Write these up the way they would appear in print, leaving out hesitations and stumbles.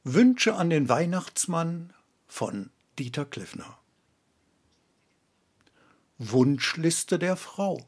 Wünsche an den Weihnachtsmann von Dieter Kliffner. Wunschliste der Frau.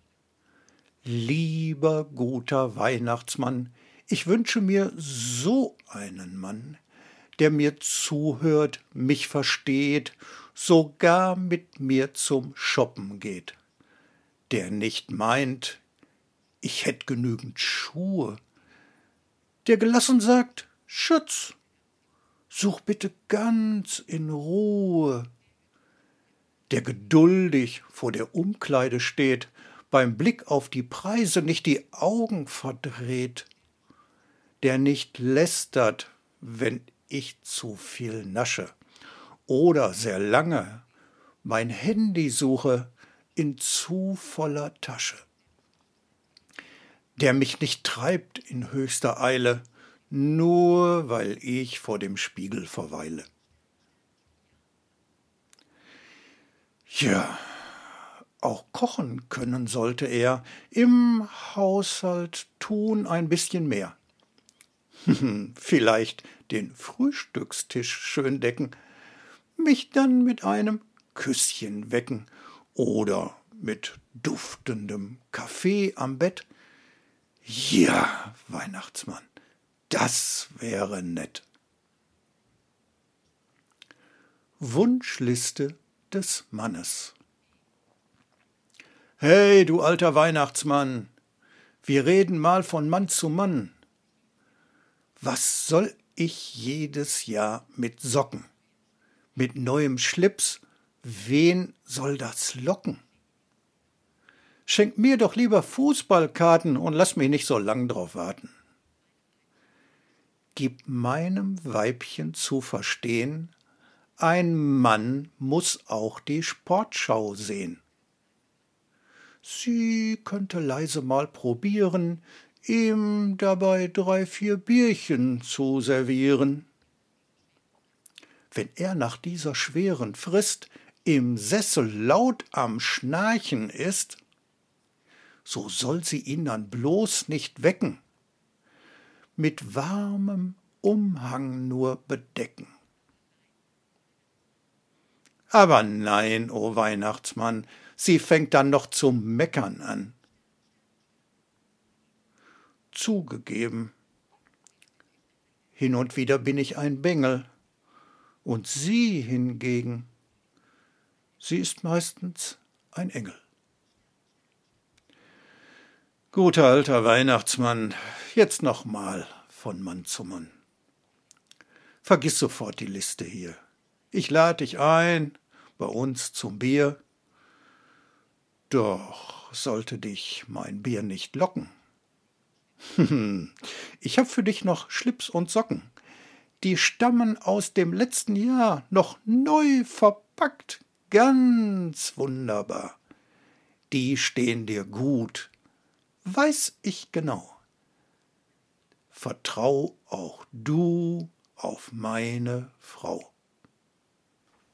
Lieber guter Weihnachtsmann, ich wünsche mir so einen Mann, der mir zuhört, mich versteht, sogar mit mir zum Shoppen geht, der nicht meint, ich hätt genügend Schuhe, der gelassen sagt, Schatz, such bitte ganz in Ruhe, der geduldig vor der Umkleide steht, beim Blick auf die Preise nicht die Augen verdreht, der nicht lästert, wenn ich zu viel nasche oder sehr lange mein Handy suche in zu voller Tasche, der mich nicht treibt in höchster Eile, nur weil ich vor dem Spiegel verweile. Ja, auch kochen können sollte er, im Haushalt tun ein bisschen mehr. Vielleicht den Frühstückstisch schön decken, mich dann mit einem Küsschen wecken oder mit duftendem Kaffee am Bett. Ja, Weihnachtsmann, das wäre nett. Wunschliste des Mannes. Hey, du alter Weihnachtsmann, wir reden mal von Mann zu Mann. Was soll ich jedes Jahr mit Socken? Mit neuem Schlips, wen soll das locken? Schenk mir doch lieber Fußballkarten und lass mich nicht so lang drauf warten. Gib meinem Weibchen zu verstehen, ein Mann muss auch die Sportschau sehen. Sie könnte leise mal probieren, ihm dabei 3, 4 Bierchen zu servieren. Wenn er nach dieser schweren Frist im Sessel laut am Schnarchen ist, so soll sie ihn dann bloß nicht wecken, mit warmem Umhang nur bedecken. Aber nein, o Weihnachtsmann, sie fängt dann noch zum Meckern an. Zugegeben, hin und wieder bin ich ein Bengel, und sie hingegen, sie ist meistens ein Engel. Guter alter Weihnachtsmann, jetzt noch mal von Mann zu Mann. Vergiss sofort die Liste hier. Ich lade dich ein, bei uns zum Bier. Doch sollte dich mein Bier nicht locken. Ich hab für dich noch Schlips und Socken. Die stammen aus dem letzten Jahr, noch neu verpackt, ganz wunderbar. Die stehen dir gut, weiß ich genau. Vertrau auch du auf meine Frau.